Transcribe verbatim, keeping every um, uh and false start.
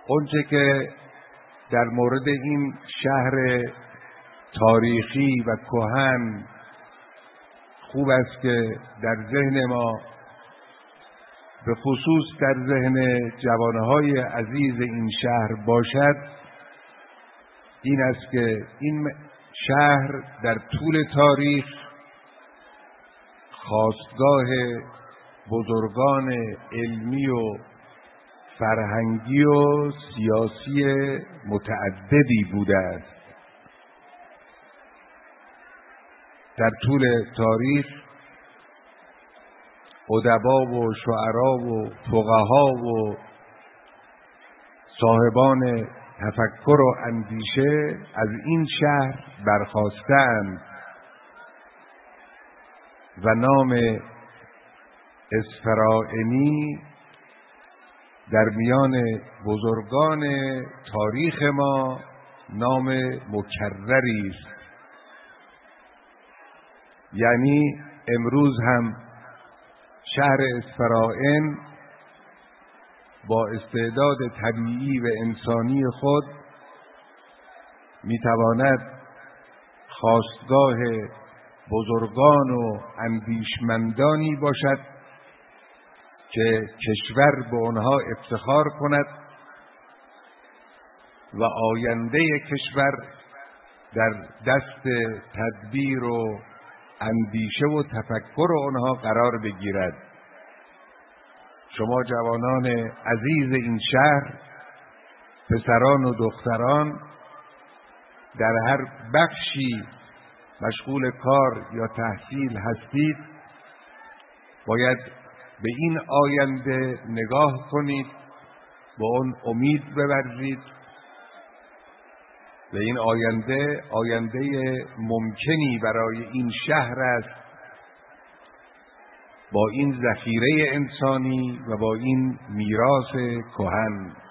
اونچه که در مورد این شهر تاریخی و کهن خوب است که در ذهن ما، به خصوص در ذهن جوانهای عزیز این شهر باشد، این است که این شهر در طول تاریخ خاستگاه بزرگان علمی و فرهنگی و سیاسی متعددی بوده است. در طول تاریخ ادبا و شعرا و فقها و صاحبان تفکر و اندیشه از این شهر برخاستند و نام اسفرائینی در میان بزرگان تاریخ ما نام مکرری است. یعنی امروز هم شهر اسفرائین با استعداد طبیعی و انسانی خود میتواند خاستگاه بزرگان و اندیشمندانی باشد که کشور به آنها افتخار کند و آینده کشور در دست تدبیر و اندیشه و تفکر آنها قرار بگیرد. شما جوانان عزیز این شهر، پسران و دختران، در هر بخشی مشغول کار یا تحصیل هستید، باید به این آینده نگاه کنید، با اون امید بورزید و این آینده آینده ممکنی برای این شهر است، با این ذخیره انسانی و با این میراث کهن.